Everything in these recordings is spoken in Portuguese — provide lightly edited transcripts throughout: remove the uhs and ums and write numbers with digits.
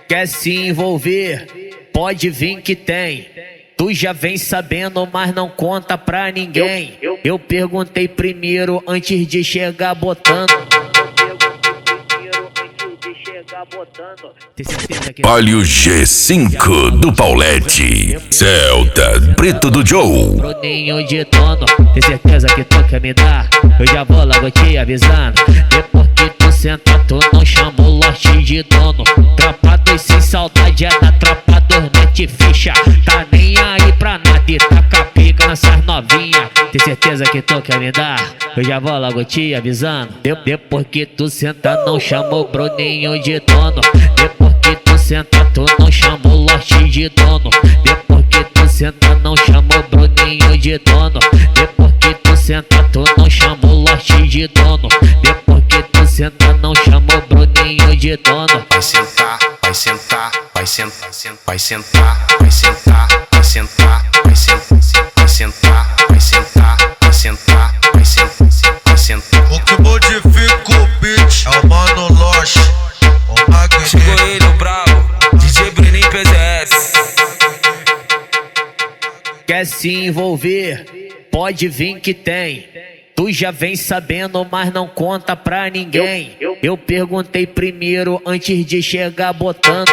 Quer se envolver? Pode vir que tem. Tu já vem sabendo, mas não conta pra ninguém. Eu perguntei primeiro antes de chegar botando. Olha o G5 do Paulette, Celta Preto do Joe. Bruninho de dono, tem certeza que tu quer me dar? Eu já vou logo te avisando. Depois que tu senta, tu não chama o lote de dono. Tropa dois sem saudade é da tropa dos mete ficha. Tá nem aí pra nada e taca pica nessas novinha. Tem certeza que tu quer me dar? Eu já vou logo te avisando. Depois que tu senta, não chama o Bruninho de dono. Depois que tu senta, tu não chama o lote de dono. Depois que tu senta, não chama o Bruninho de dono. Depois que tu senta, tu não chama o lote de dono. Depois que tu senta, não chama o Bruninho de dono. Vai sentar, vai sentar, vai sentar, vai sentar, vai sentar, vai sentar, vai sentar, vai sentar, vai sentar, vai sentar, vai sentar, vai sentar. O que modifica o beat é o Mano Loche, o Magno. Chegou ele, o brabo, DJ Bruninho PZS. Quer se envolver? Pode vir que tem. Tu já vem sabendo, mas não conta pra ninguém. Eu perguntei primeiro antes de chegar botando.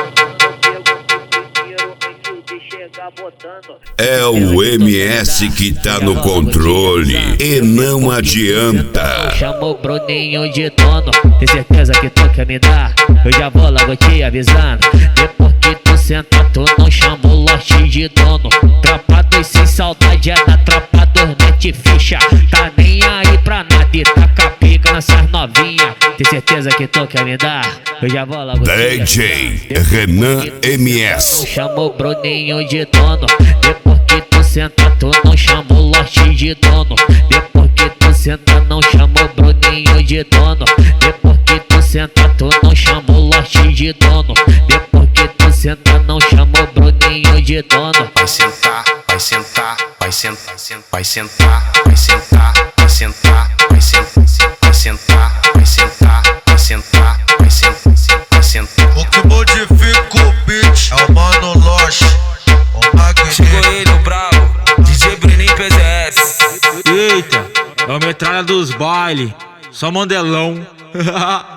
É o MS que tá no controle e não adianta. Chamou o Bruninho de dono, tem certeza que tu quer me dar? Eu já vou logo te avisando. Depois que tu senta, tu não chama o lote de dono. Tropa dois sem saudade é da tropa dos mete ficha. Tá nem aí pra nada e taca pica nessas novinha. Tem certeza que tu quer me dar? Eu já vou logo te avisando. DJ Renan MS. Chamou o Bruninho de dono. Depois que tu senta, tu não chama o lote de dono. Depois que tu senta, não chama o Bruninho de dono. Depois que tu senta, tu não chama o lote de dono. Depois que tu senta, não chama o Bruninho de dono. Vai sentar, vai sentar, vai sentar, vai sentar, vai sentar, vai sentar, vai sentar, vai sentar, vai sentar, vai sentar, vai sentar, vai sentar. O que modifica o beat é o Mano Loche, o Magno. Chegou ele, o brabo, DJ Bruninho PZS. Eita, é o metralha dos baile, só mandelão.